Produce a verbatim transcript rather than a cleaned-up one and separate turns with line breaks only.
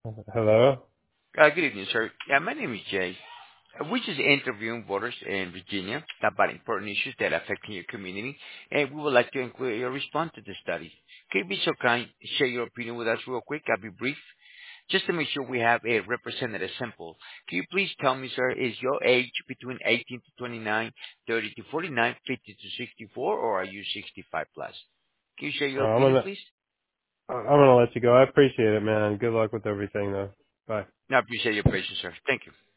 Hello?
Uh, good evening, sir. Yeah, my name is Jay. Uh, We're just interviewing voters in Virginia about important issues that affect your community, and we would like to include your response to the study. Can you be so kind, share your opinion with us real quick? I'll be brief. Just to make sure we have a representative sample, can you please tell me, sir, is your age between eighteen to twenty-nine, thirty to forty-nine, fifty to sixty-four, or are you sixty-five plus? Can you share
Uh,
your
I'm
opinion,
gonna,
please?
I'm gonna let you go. I appreciate it, man. Good luck with everything, though. Bye.
No, I appreciate your patience, sir. Thank you.